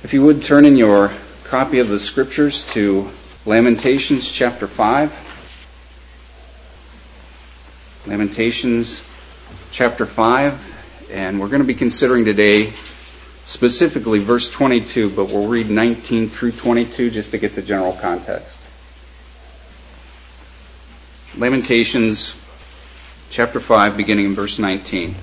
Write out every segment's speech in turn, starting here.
If you would turn in your copy of the Scriptures to Lamentations chapter 5. Lamentations chapter 5, and we're going to be considering today specifically verse 22, but we'll read 19 through 22 just to get the general context. Lamentations chapter 5, beginning in verse 19.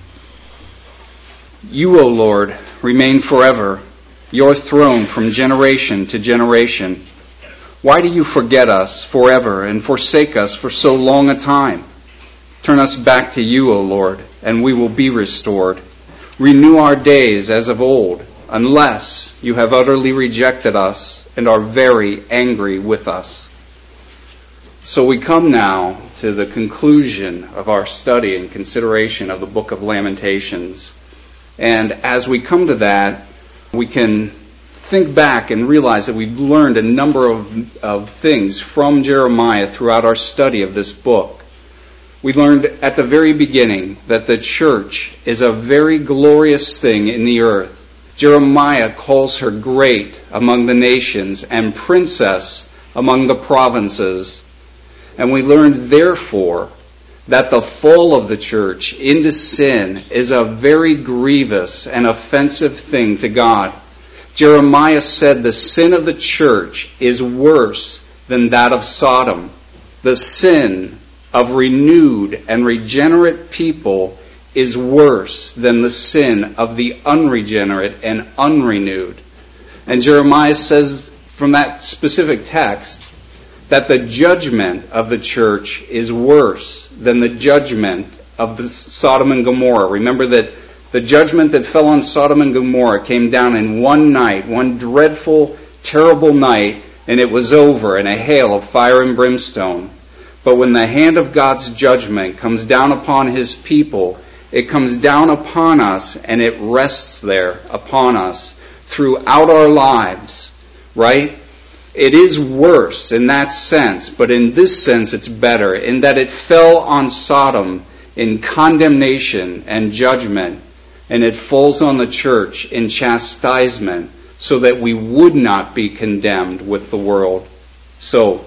You, O Lord, remain forever, your throne from generation to generation. Why do you forget us forever and forsake us for so long a time? Turn us back to you, O Lord, and we will be restored. Renew our days as of old, unless you have utterly rejected us and are very angry with us. So we come now to the conclusion of our study and consideration of the book of Lamentations. And as we come to that, we can think back and realize that we've learned a number of things from Jeremiah throughout our study of this book. We learned at the very beginning that the church is a very glorious thing in the earth. Jeremiah calls her great among the nations and princess among the provinces. And we learned, therefore, that the fall of the church into sin is a very grievous and offensive thing to God. Jeremiah said the sin of the church is worse than that of Sodom. The sin of renewed and regenerate people is worse than the sin of the unregenerate and unrenewed. And Jeremiah says from that specific text that the judgment of the church is worse than the judgment of the Sodom and Gomorrah. Remember that the judgment that fell on Sodom and Gomorrah came down in one night, one dreadful, terrible night, and it was over in a hail of fire and brimstone. But when the hand of God's judgment comes down upon His people, it comes down upon us and it rests there upon us throughout our lives, right? It is worse in that sense, but in this sense it's better, in that it fell on Sodom in condemnation and judgment, and it falls on the church in chastisement, so that we would not be condemned with the world. So,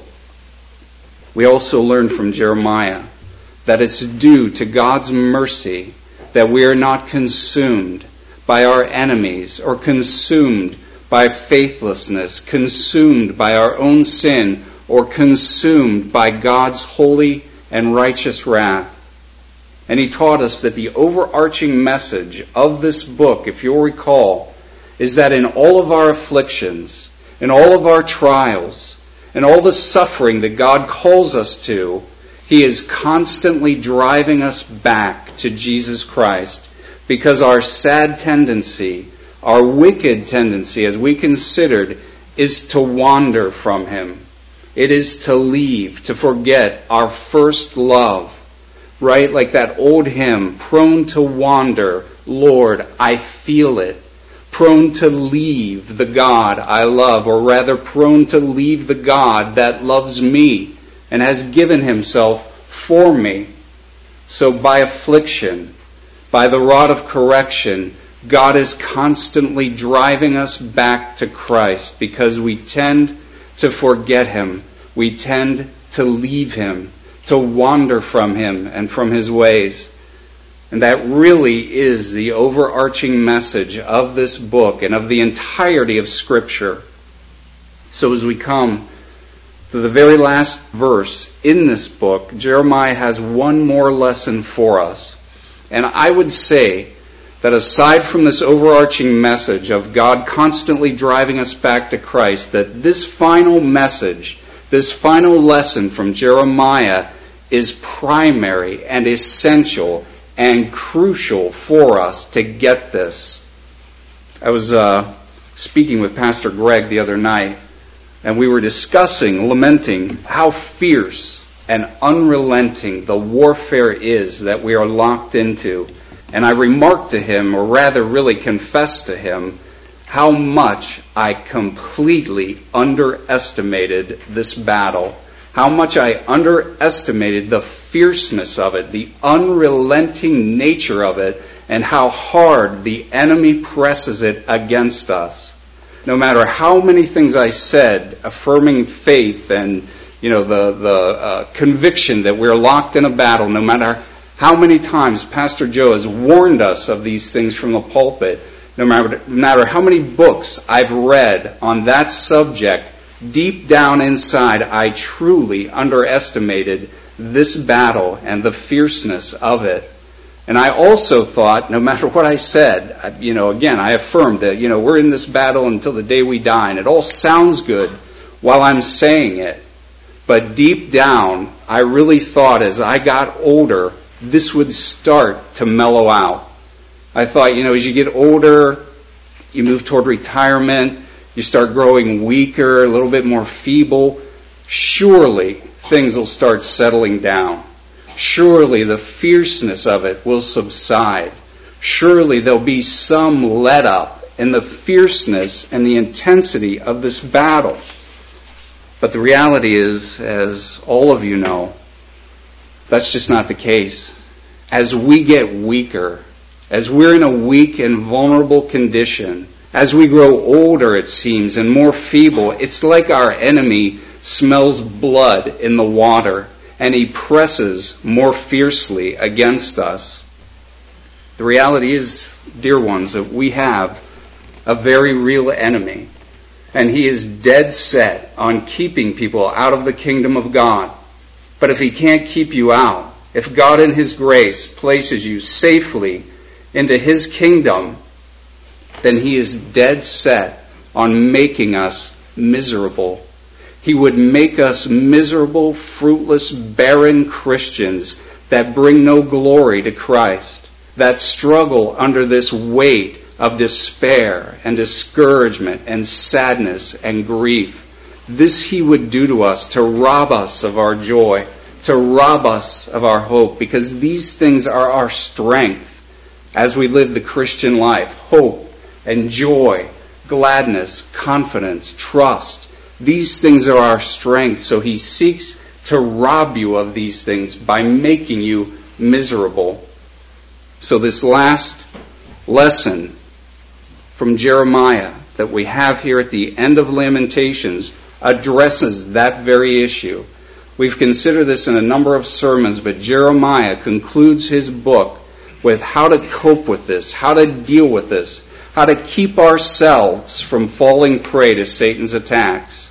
we also learn from Jeremiah that it's due to God's mercy that we are not consumed by our enemies or consumed by faithlessness, consumed by our own sin, or consumed by God's holy and righteous wrath. And he taught us that the overarching message of this book, if you'll recall, is that in all of our afflictions, in all of our trials, and all the suffering that God calls us to, He is constantly driving us back to Jesus Christ, because our sad tendency, our wicked tendency, as we considered, is to wander from Him. It is to leave, to forget our first love. Right? Like that old hymn, prone to wander, Lord, I feel it. Prone to leave the God I love, or rather prone to leave the God that loves me and has given Himself for me. So by affliction, by the rod of correction, God is constantly driving us back to Christ, because we tend to forget Him. We tend to leave Him, to wander from Him and from His ways. And that really is the overarching message of this book and of the entirety of Scripture. So as we come to the very last verse in this book, Jeremiah has one more lesson for us. And I would say that aside from this overarching message of God constantly driving us back to Christ, that this final message, this final lesson from Jeremiah is primary and essential and crucial for us to get this. I was speaking with Pastor Greg the other night, and we were discussing, lamenting how fierce and unrelenting the warfare is that we are locked into. And I remarked to him, or rather really confessed to him, how much I completely underestimated this battle. How much I underestimated the fierceness of it, the unrelenting nature of it, and how hard the enemy presses it against us. no matter how many things I said, affirming faith and the conviction that we're locked in a battle, no matter how many times Pastor Joe has warned us of these things from the pulpit, no matter how many books I've read on that subject, deep down inside I truly underestimated this battle and the fierceness of it. And I also thought, no matter what I said, again, I affirmed that, we're in this battle until the day we die, and it all sounds good while I'm saying it. But deep down, I really thought as I got older, this would start to mellow out. I thought, as you get older, you move toward retirement, you start growing weaker, a little bit more feeble. Surely things will start settling down. Surely the fierceness of it will subside. Surely there'll be some let up in the fierceness and the intensity of this battle. But the reality is, as all of you know, that's just not the case. As we get weaker, as we're in a weak and vulnerable condition, as we grow older, it seems, and more feeble, it's like our enemy smells blood in the water, and he presses more fiercely against us. The reality is, dear ones, that we have a very real enemy, and he is dead set on keeping people out of the kingdom of God. But if he can't keep you out, if God in his grace places you safely into his kingdom, then he is dead set on making us miserable. He would make us miserable, fruitless, barren Christians that bring no glory to Christ, that struggle under this weight of despair and discouragement and sadness and grief. This he would do to us to rob us of our joy, to rob us of our hope, because these things are our strength as we live the Christian life. Hope and joy, gladness, confidence, trust. These things are our strength, so he seeks to rob you of these things by making you miserable. So this last lesson from Jeremiah that we have here at the end of Lamentations addresses that very issue. We've considered this in a number of sermons, but Jeremiah concludes his book with how to cope with this, how to deal with this, how to keep ourselves from falling prey to Satan's attacks.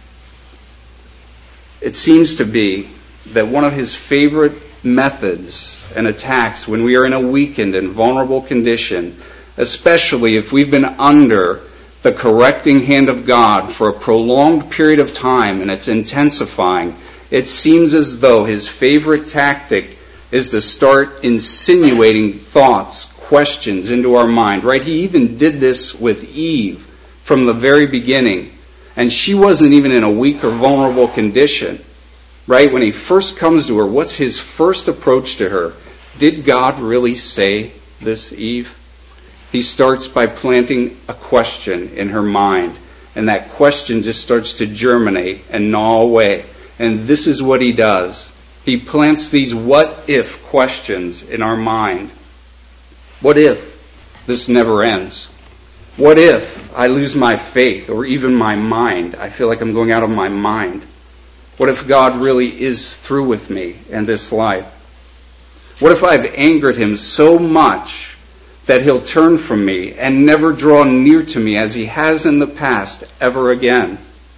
It seems to be that one of his favorite methods and attacks when we are in a weakened and vulnerable condition, especially if we've been under the correcting hand of God for a prolonged period of time and it's intensifying, it seems as though his favorite tactic is to start insinuating thoughts, questions into our mind, right? He even did this with Eve from the very beginning. And she wasn't even in a weak or vulnerable condition, right? When he first comes to her, what's his first approach to her? Did God really say this, Eve? He starts by planting a question in her mind. And that question just starts to germinate and gnaw away. And this is what he does. He plants these what-if questions in our mind. What if this never ends? What if I lose my faith or even my mind? I feel like I'm going out of my mind. What if God really is through with me in this life? What if I've angered him so much that he'll turn from me and never draw near to me as he has in the past ever again?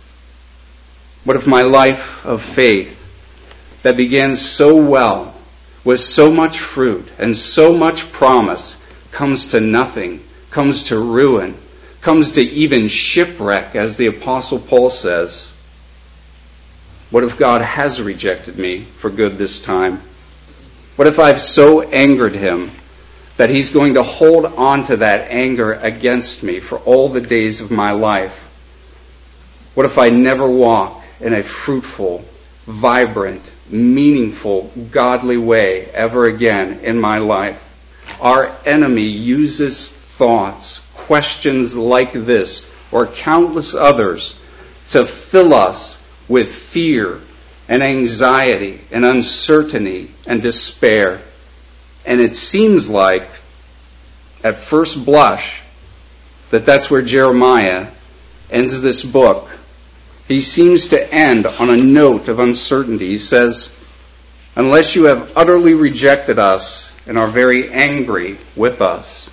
What if my life of faith that began so well, with so much fruit and so much promise, comes to nothing, comes to ruin, comes to even shipwreck, as the Apostle Paul says? What if God has rejected me for good this time? What if I've so angered him that he's going to hold on to that anger against me for all the days of my life? What if I never walk in a fruitful, vibrant, meaningful, godly way ever again in my life? Our enemy uses thoughts, questions like this, or countless others, to fill us with fear and anxiety and uncertainty and despair. And it seems like, at first blush, that that's where Jeremiah ends this book, he seems to end on a note of uncertainty. He says, "Unless you have utterly rejected us and are very angry with us."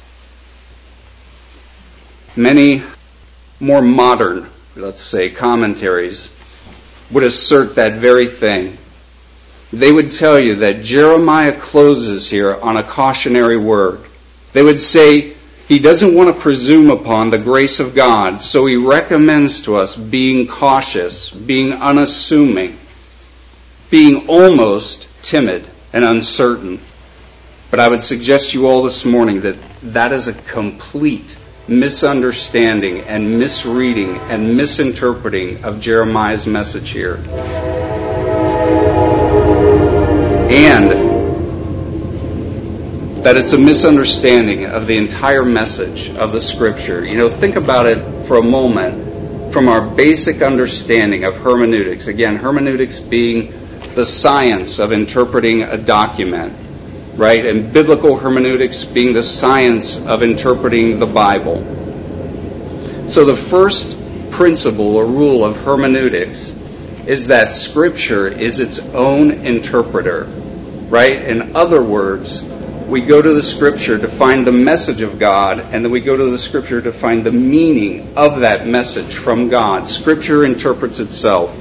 Many more modern, let's say, commentaries would assert that very thing. They would tell you that Jeremiah closes here on a cautionary word. They would say he doesn't want to presume upon the grace of God, so he recommends to us being cautious, being unassuming, being almost timid and uncertain. But I would suggest to you all this morning that that is a complete misunderstanding and misreading and misinterpreting of Jeremiah's message here. And that it's a misunderstanding of the entire message of the Scripture. You know, think about it for a moment from our basic understanding of hermeneutics. Again, hermeneutics being the science of interpreting a document, right? And biblical hermeneutics being the science of interpreting the Bible. So the first principle or rule of hermeneutics is that Scripture is its own interpreter, right? In other words, we go to the Scripture to find the message of God, and then we go to the Scripture to find the meaning of that message from God. Scripture interprets itself.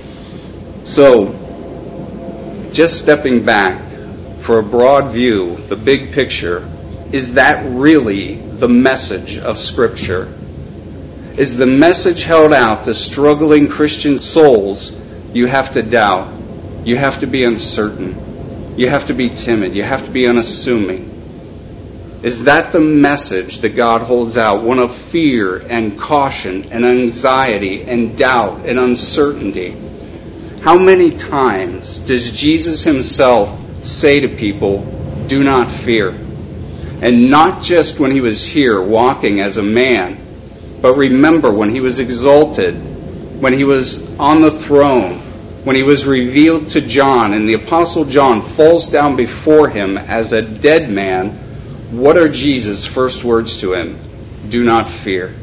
So, just stepping back for a broad view, the big picture, is that really the message of Scripture? Is the message held out to struggling Christian souls? You have to doubt. You have to be uncertain. You have to be timid. You have to be unassuming. Is that the message that God holds out? One of fear and caution and anxiety and doubt and uncertainty. How many times does Jesus himself say to people, "Do not fear"? And not just when he was here walking as a man, but remember when he was exalted, when he was on the throne, when he was revealed to John, and the Apostle John falls down before him as a dead man, what are Jesus' first words to him? Do not fear.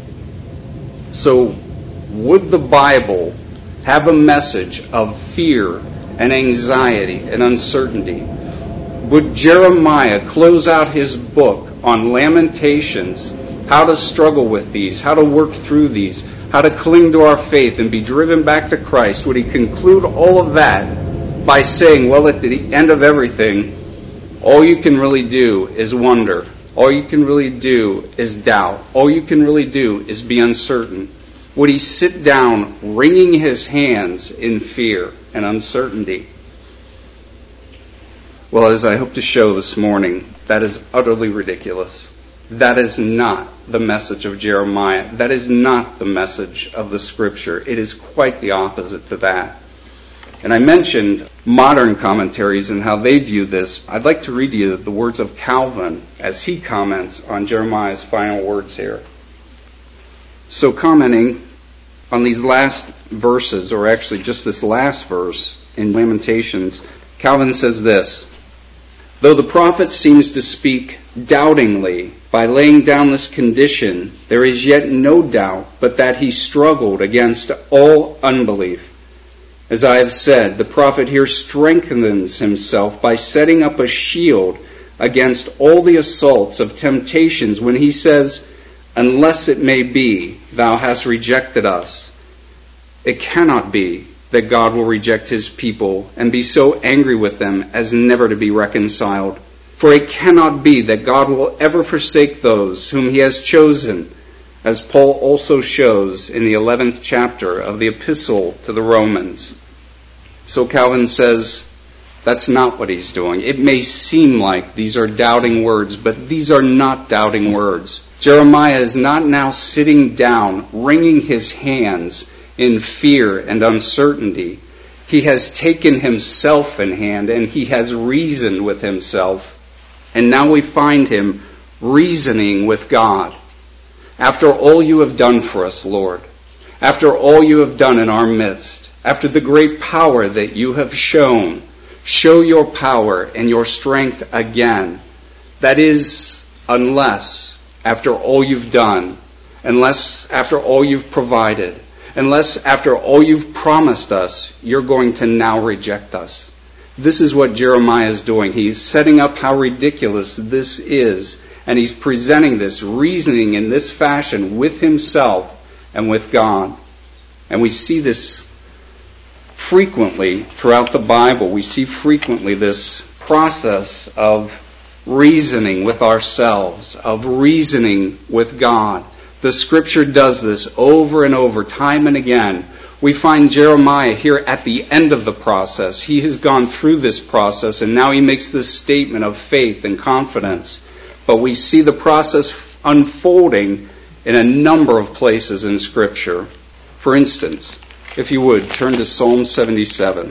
So, would the Bible have a message of fear and anxiety and uncertainty? Would Jeremiah close out his book on Lamentations, how to struggle with these, how to work through these, how to cling to our faith and be driven back to Christ? Would he conclude all of that by saying, well, at the end of everything, all you can really do is wonder. All you can really do is doubt. All you can really do is be uncertain. Would he sit down wringing his hands in fear and uncertainty? Well, as I hope to show this morning, that is utterly ridiculous. That is not the message of Jeremiah. That is not the message of the Scripture. It is quite the opposite to that. And I mentioned modern commentaries and how they view this. I'd like to read to you the words of Calvin as he comments on Jeremiah's final words here. So commenting on these last verses, or actually just this last verse in Lamentations, Calvin says this: "Though the prophet seems to speak doubtingly by laying down this condition, there is yet no doubt but that he struggled against all unbelief. As I have said, the prophet here strengthens himself by setting up a shield against all the assaults of temptations when he says, 'Unless it may be, thou hast rejected us.' It cannot be that God will reject his people and be so angry with them as never to be reconciled. For it cannot be that God will ever forsake those whom he has chosen, as Paul also shows in the 11th chapter of the Epistle to the Romans." So Calvin says, that's not what he's doing. It may seem like these are doubting words, but these are not doubting words. Jeremiah is not now sitting down, wringing his hands in fear and uncertainty. He has taken himself in hand and he has reasoned with himself. And now we find him reasoning with God. After all you have done for us, Lord, after all you have done in our midst, after the great power that you have shown, show your power and your strength again. That is, unless, after all you've done, unless after all you've provided, unless after all you've promised us, you're going to now reject us. This is what Jeremiah is doing. He's setting up how ridiculous this is, and he's presenting this, reasoning in this fashion with himself and with God. And we see this frequently throughout the Bible. We see frequently this process of reasoning with ourselves, of reasoning with God. The Scripture does this over and over, time and again. We find Jeremiah here at the end of the process. He has gone through this process, and now he makes this statement of faith and confidence. But we see the process unfolding in a number of places in Scripture. For instance, if you would, turn to Psalm 77.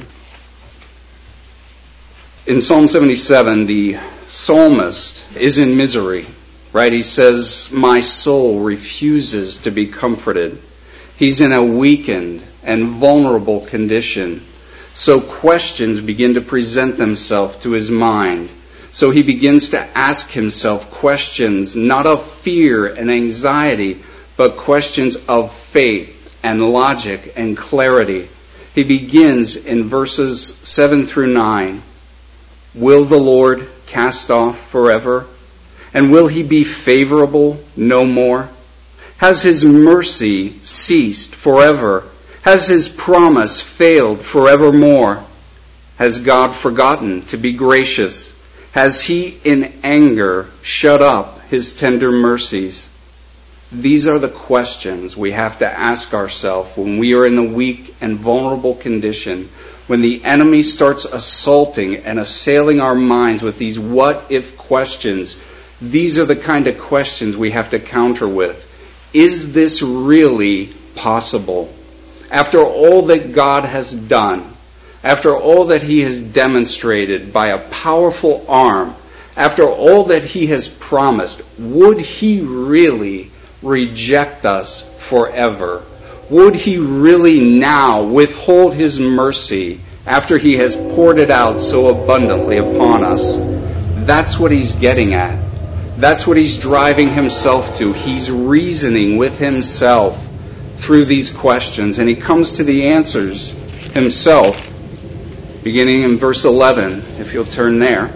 In Psalm 77, the psalmist is in misery, right? He says, "My soul refuses to be comforted." He's in a weakened and vulnerable condition. So questions begin to present themselves to his mind. So he begins to ask himself questions, not of fear and anxiety, but questions of faith and logic and clarity. He begins in verses 7 through 9. Will the Lord cast off forever? And will he be favorable no more? Has his mercy ceased forever? Has his promise failed forevermore? Has God forgotten to be gracious? Has he in anger shut up his tender mercies? These are the questions we have to ask ourselves when we are in a weak and vulnerable condition, when the enemy starts assaulting and assailing our minds with these what-if questions. These are the kind of questions we have to counter with. Is this really possible? After all that God has done, after all that he has demonstrated by a powerful arm, after all that he has promised, would he really reject us forever? Would he really now withhold his mercy after he has poured it out so abundantly upon us? That's what he's getting at. That's what he's driving himself to. He's reasoning with himself through these questions, and he comes to the answers himself, beginning in verse 11, if you'll turn there.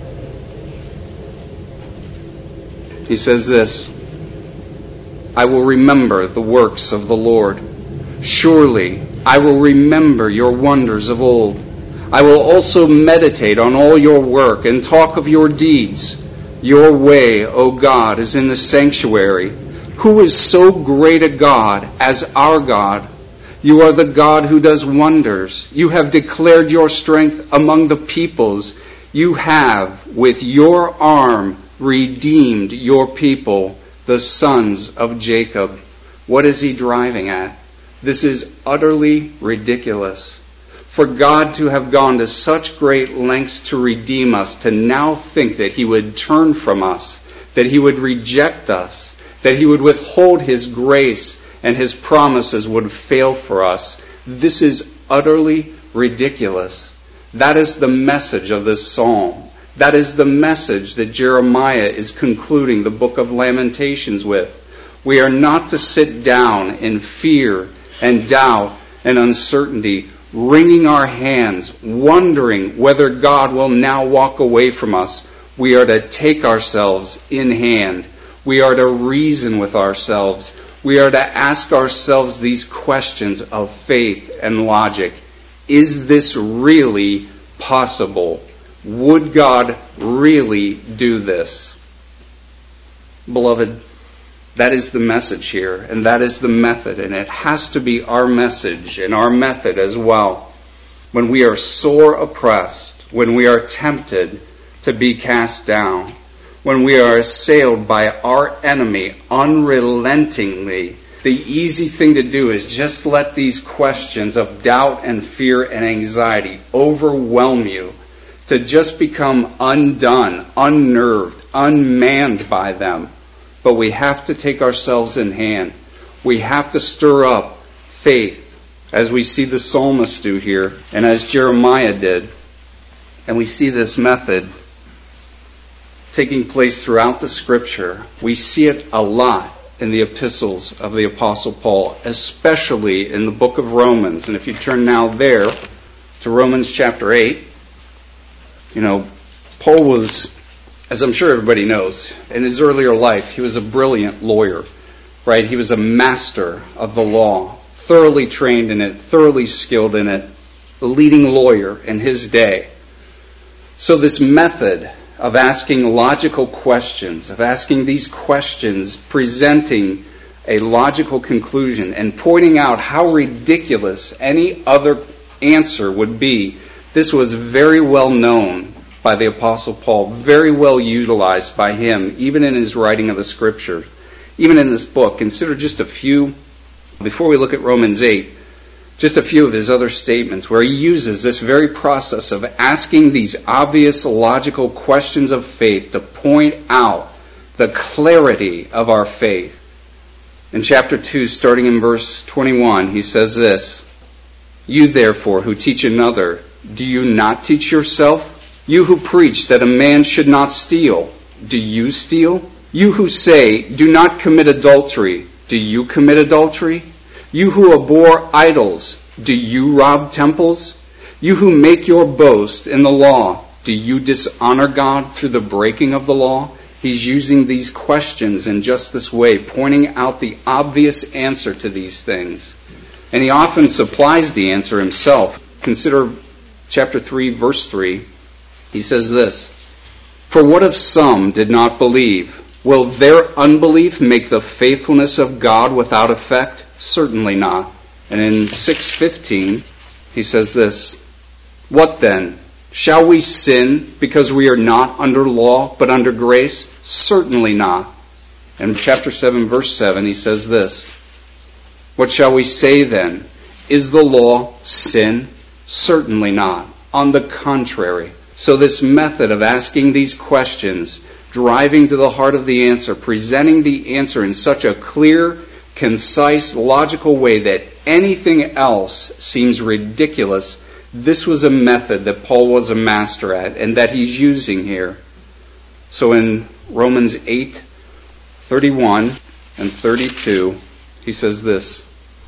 He says this, "I will remember the works of the Lord. Surely I will remember your wonders of old. I will also meditate on all your work and talk of your deeds. Your way, O God, is in the sanctuary. Who is so great a God as our God? You are the God who does wonders. You have declared your strength among the peoples. You have, with your arm, redeemed your people, the sons of Jacob." What is he driving at? This is utterly ridiculous. For God to have gone to such great lengths to redeem us, to now think that he would turn from us, that he would reject us, that he would withhold his grace and his promises would fail for us, this is utterly ridiculous. That is the message of this psalm. That is the message that Jeremiah is concluding the book of Lamentations with. We are not to sit down in fear and doubt and uncertainty, wringing our hands, wondering whether God will now walk away from us. We are to take ourselves in hand. We are to reason with ourselves. We are to ask ourselves these questions of faith and logic. Is this really possible? Would God really do this? Beloved, that is the message here, and that is the method, and it has to be our message and our method as well. When we are sore oppressed, when we are tempted to be cast down, when we are assailed by our enemy unrelentingly, the easy thing to do is just let these questions of doubt and fear and anxiety overwhelm you, to just become undone, unnerved, unmanned by them. But we have to take ourselves in hand. We have to stir up faith, as we see the psalmist do here, and as Jeremiah did. And we see this method taking place throughout the Scripture. We see it a lot in the epistles of the Apostle Paul, especially in the book of Romans. And if you turn now there to Romans chapter 8, Paul was, as I'm sure everybody knows, in his earlier life, he was a brilliant lawyer, right? He was a master of the law, thoroughly trained in it, thoroughly skilled in it, a leading lawyer in his day. So this method of asking logical questions, of asking these questions, presenting a logical conclusion, and pointing out how ridiculous any other answer would be, this was very well known by the Apostle Paul, very well utilized by him, even in his writing of the Scripture. Even in this book, consider just a few, before we look at Romans 8, just a few of his other statements where he uses this very process of asking these obvious logical questions of faith to point out the clarity of our faith. In chapter 2, starting in verse 21, he says this, "You therefore who teach another, do you not teach yourself? You who preach that a man should not steal, do you steal? You who say, do not commit adultery, do you commit adultery? You who abhor idols, do you rob temples? You who make your boast in the law, do you dishonor God through the breaking of the law?" He's using these questions in just this way, pointing out the obvious answer to these things. And he often supplies the answer himself. Consider chapter 3, verse 3. He says this, "For what if some did not believe? Will their unbelief make the faithfulness of God without effect? Certainly not." And in 6:15, he says this, "What then? Shall we sin because we are not under law but under grace? Certainly not." And in chapter 7, verse 7, he says this, "What shall we say then? Is the law sin? Certainly not. On the contrary." So this method of asking these questions, driving to the heart of the answer, presenting the answer in such a clear, concise, logical way that anything else seems ridiculous, this was a method that Paul was a master at and that he's using here. So in Romans 8:31 and 32, he says this,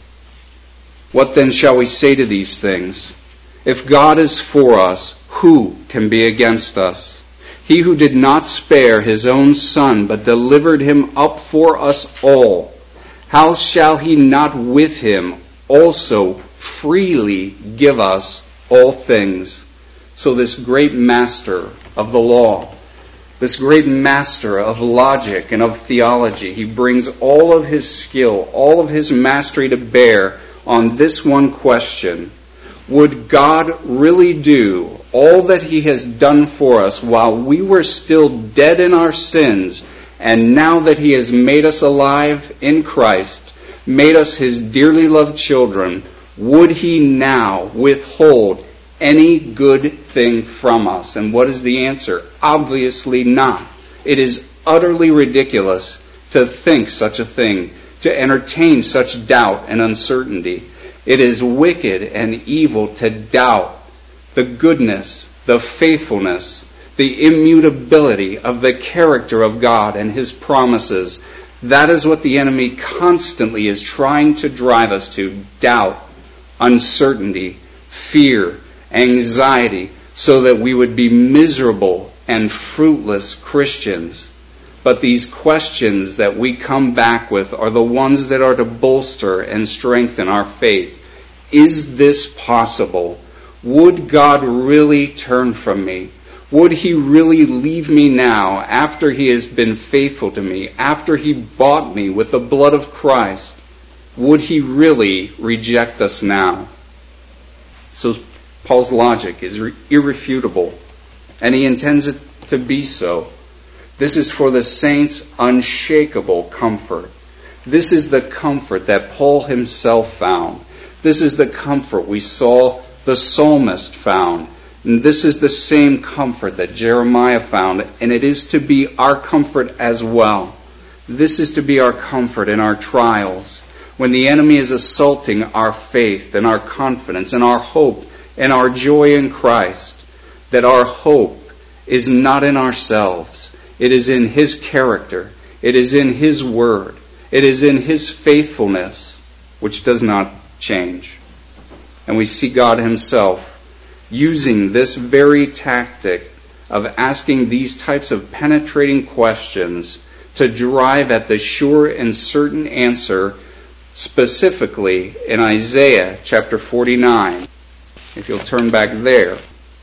"What then shall we say to these things? If God is for us, who can be against us? He who did not spare his own Son, but delivered him up for us all, how shall he not with him also freely give us all things?" So this great master of the law, this great master of logic and of theology, he brings all of his skill, all of his mastery to bear on this one question. Would God really do all that he has done for us while we were still dead in our sins, and now that he has made us alive in Christ, made us his dearly loved children, would he now withhold any good thing from us? And what is the answer? Obviously not. It is utterly ridiculous to think such a thing, to entertain such doubt and uncertainty. It is wicked and evil to doubt the goodness, the faithfulness, the immutability of the character of God and his promises. That is what the enemy constantly is trying to drive us to: doubt, uncertainty, fear, anxiety, so that we would be miserable and fruitless Christians. But these questions that we come back with are the ones that are to bolster and strengthen our faith. Is this possible? Would God really turn from me? Would he really leave me now after he has been faithful to me, after he bought me with the blood of Christ? Would he really reject us now? So Paul's logic is irrefutable, and he intends it to be so. This is for the saints' unshakable comfort. This is the comfort that Paul himself found. This is the comfort we saw the psalmist found. And this is the same comfort that Jeremiah found, and it is to be our comfort as well. This is to be our comfort in our trials, when the enemy is assaulting our faith and our confidence and our hope and our joy in Christ, that our hope is not in ourselves. It is in his character. It is in his word. It is in His faithfulness, which does not change. And we see God Himself using this very tactic of asking these types of penetrating questions to drive at the sure and certain answer, specifically in Isaiah chapter 49. If you'll turn back there.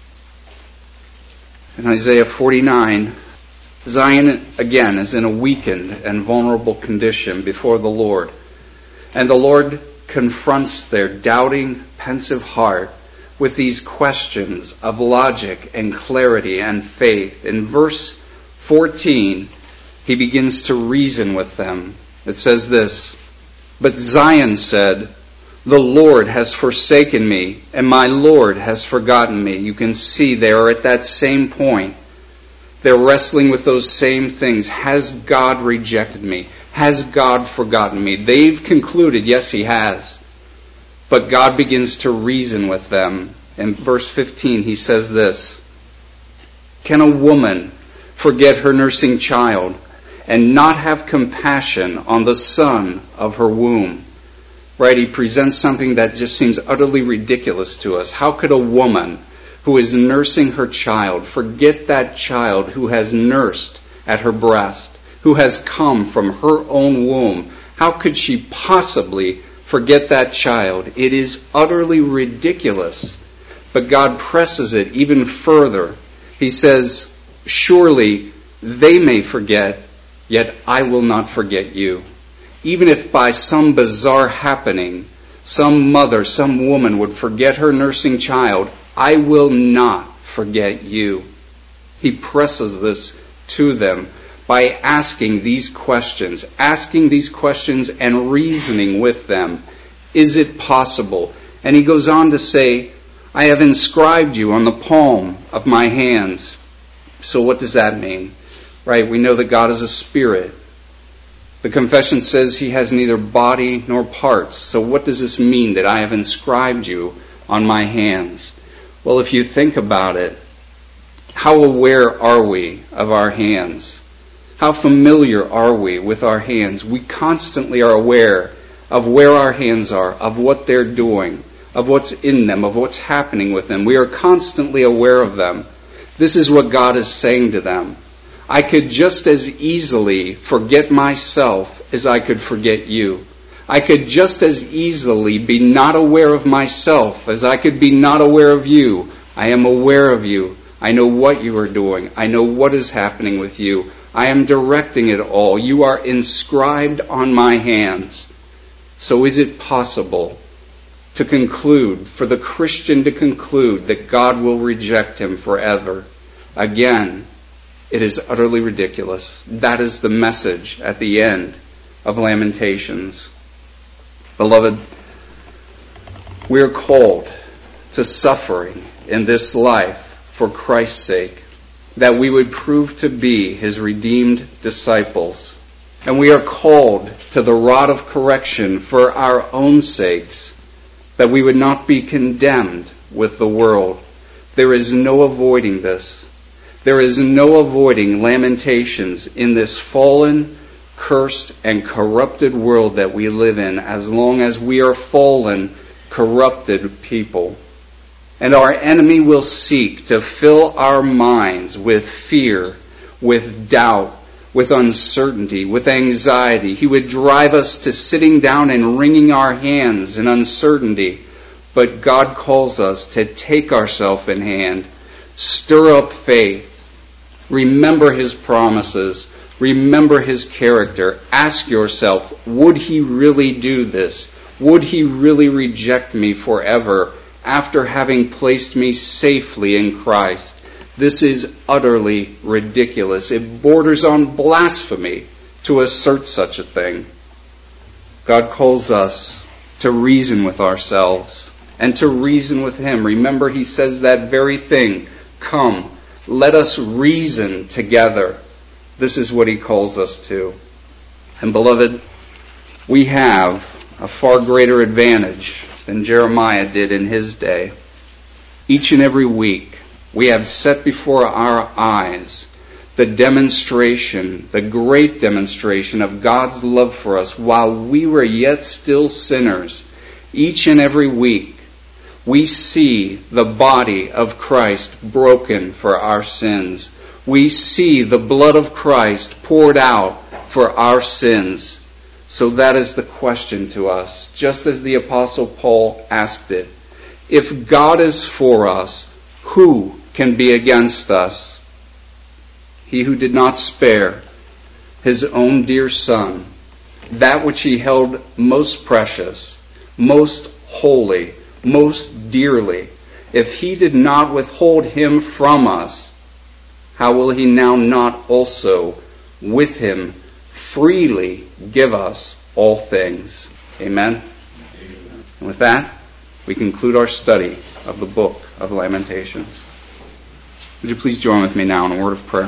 In Isaiah 49, Zion again is in a weakened and vulnerable condition before the Lord. And the Lord confronts their doubting, pensive heart with these questions of logic and clarity and faith. In verse 14, He begins to reason with them. It says this, "But Zion said, 'The Lord has forsaken me, and my Lord has forgotten me.'" You can see they are at that same point. They're wrestling with those same things. Has God rejected me? Has God forgotten me? They've concluded, yes, He has. But God begins to reason with them. In verse 15, He says this, "Can a woman forget her nursing child and not have compassion on the son of her womb?" Right? He presents something that just seems utterly ridiculous to us. How could a woman who is nursing her child forget that child who has nursed at her breast, who has come from her own womb? How could she possibly forget that child? It is utterly ridiculous. But God presses it even further. He says, "Surely they may forget, yet I will not forget you." Even if by some bizarre happening, some mother, some woman would forget her nursing child, I will not forget you. He presses this to them by asking these questions and reasoning with them. Is it possible? And He goes on to say, "I have inscribed you on the palm of my hands." So what does that mean? Right, we know that God is a spirit. The confession says He has neither body nor parts. So what does this mean, that I have inscribed you on my hands? Well, if you think about it, how aware are we of our hands? How familiar are we with our hands? We constantly are aware of where our hands are, of what they're doing, of what's in them, of what's happening with them. We are constantly aware of them. This is what God is saying to them. I could just as easily forget myself as I could forget you. I could just as easily be not aware of myself as I could be not aware of you. I am aware of you. I know what you are doing. I know what is happening with you. I am directing it all. You are inscribed on my hands. So is it possible to conclude, for the Christian to conclude, that God will reject him forever? Again, it is utterly ridiculous. That is the message at the end of Lamentations. Beloved, we are called to suffering in this life for Christ's sake, that we would prove to be His redeemed disciples. And we are called to the rod of correction for our own sakes, that we would not be condemned with the world. There is no avoiding this. There is no avoiding lamentations in this fallen, cursed, and corrupted world that we live in, as long as we are fallen, corrupted people. And our enemy will seek to fill our minds with fear, with doubt, with uncertainty, with anxiety. He would drive us to sitting down and wringing our hands in uncertainty. But God calls us to take ourselves in hand, stir up faith, remember His promises, remember His character. Ask yourself, would He really do this? Would He really reject me forever after having placed me safely in Christ? This is utterly ridiculous. It borders on blasphemy to assert such a thing. God calls us to reason with ourselves and to reason with Him. Remember, He says that very thing. Come, let us reason together. This is what He calls us to. And beloved, we have a far greater advantage than Jeremiah did in his day. Each and every week, we have set before our eyes the demonstration, the great demonstration of God's love for us while we were yet still sinners. Each and every week, we see the body of Christ broken for our sins. We see the blood of Christ poured out for our sins. So that is the question to us, just as the Apostle Paul asked it. If God is for us, who can be against us? He who did not spare his own dear Son, that which he held most precious, most holy, most dearly, if he did not withhold him from us, how will he now not also with him freely give us all things? Amen. And with that, we conclude our study of the book of Lamentations. Would you please join with me now in a word of prayer?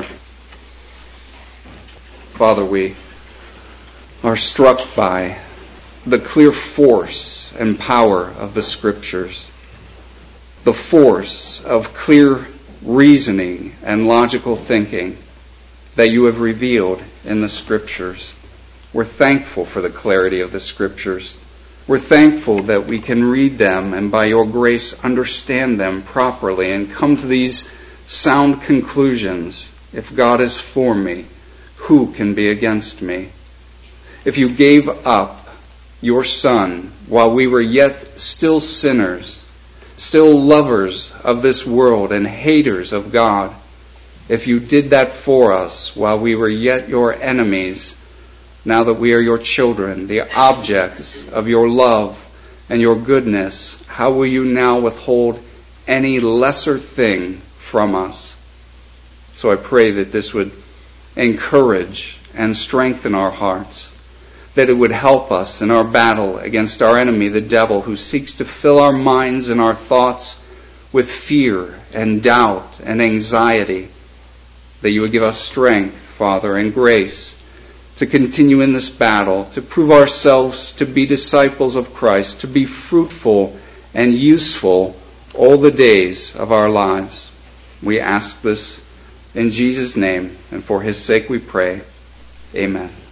Father, we are struck by the clear force and power of the Scriptures, the force of clear reasoning and logical thinking that you have revealed in the Scriptures. We're thankful for the clarity of the Scriptures. We're thankful that we can read them and by your grace understand them properly and come to these sound conclusions. If God is for me, who can be against me? If you gave up your Son while we were yet still sinners, still lovers of this world and haters of God, if you did that for us while we were yet your enemies, now that we are your children, the objects of your love and your goodness, how will you now withhold any lesser thing from us? So I pray that this would encourage and strengthen our hearts, that it would help us in our battle against our enemy, the devil, who seeks to fill our minds and our thoughts with fear and doubt and anxiety, that you would give us strength, Father, and grace to continue in this battle, to prove ourselves to be disciples of Christ, to be fruitful and useful all the days of our lives. We ask this in Jesus' name, and for his sake we pray. Amen.